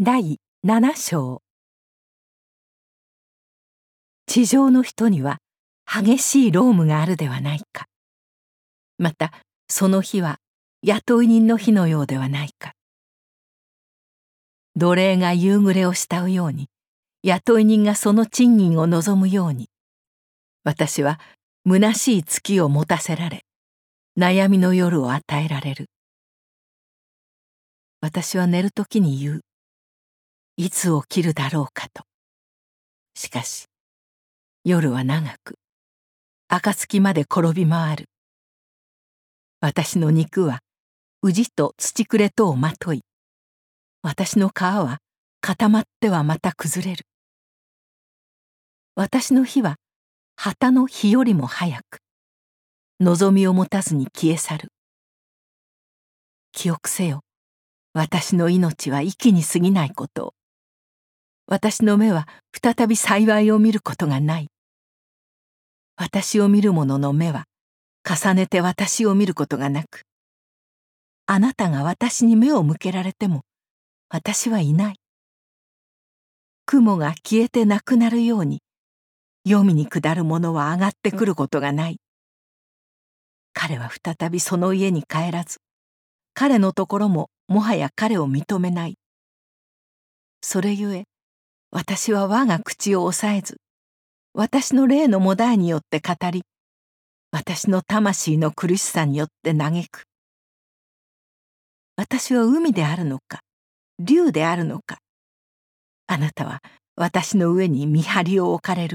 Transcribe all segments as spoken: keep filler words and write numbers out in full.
だいなな章。地上の人には激しい労務があるではないか。またその日は雇い人の日のようではないか。奴隷が夕暮れを慕うように、雇い人がその賃金を望むように、私は虚しい月を持たせられ、悩みの夜を与えられる。私は寝るときに言う。いつ起きるだろうかと。しかし夜は長く、暁まで転び回る。私の肉は宇治と土くれとをまとい、私の皮は固まってはまた崩れる。私の火は旗の火よりも早く、望みを持たずに消え去る。記憶せよ、私の命は息に過ぎないことを。私の目は再び幸いを見ることがない。私を見る者の目は重ねて私を見ることがなく、あなたが私に目を向けられても私はいない。雲が消えてなくなるように、黄泉に下る者は上がってくることがない。彼は再びその家に帰らず、彼のところももはや彼を認めない。それゆえ私は我が口を抑えず、私の霊のもだえによって語り、私の魂の苦しさによって嘆く。私は海であるのか、竜であるのか。あなたは私の上に見張りを置かれる。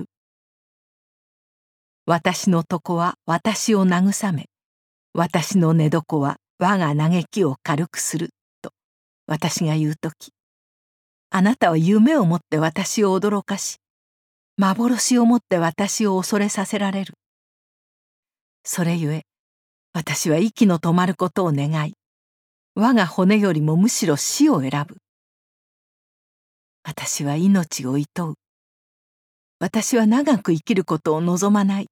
私の床は私を慰め、私の寝床は我が嘆きを軽くすると私が言うとき、あなたは夢をもって私を驚かし、幻をもって私を恐れさせられる。それゆえ私は息の止まることを願い、我が骨よりもむしろ死を選ぶ。私は命を厭う。私は長く生きることを望まない。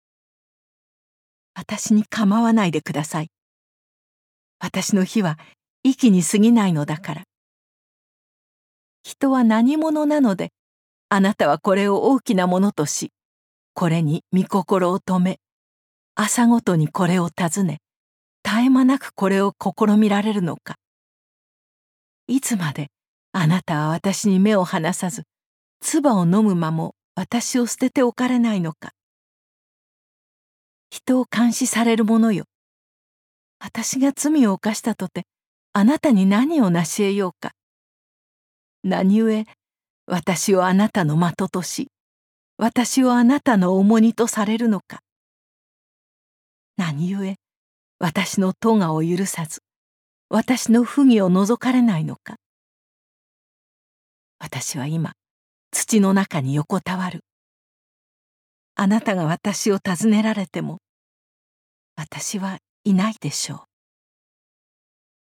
私に構わないでください。私の日は息に過ぎないのだから。人は何者なので、あなたはこれを大きなものとし、これに御心を止め、朝ごとにこれを尋ね、絶え間なくこれを試みられるのか。いつまであなたは私に目を離さず、唾を飲む間も私を捨てておかれないのか。人を監視される者よ。私が罪を犯したとて、あなたに何を成し得ようか。何故、私をあなたの的とし、私をあなたの重荷とされるのか。何故、私の咎を許さず、私の不義を除かれないのか。私は今、土の中に横たわる。あなたが私を尋ねられても、私はいないでしょう。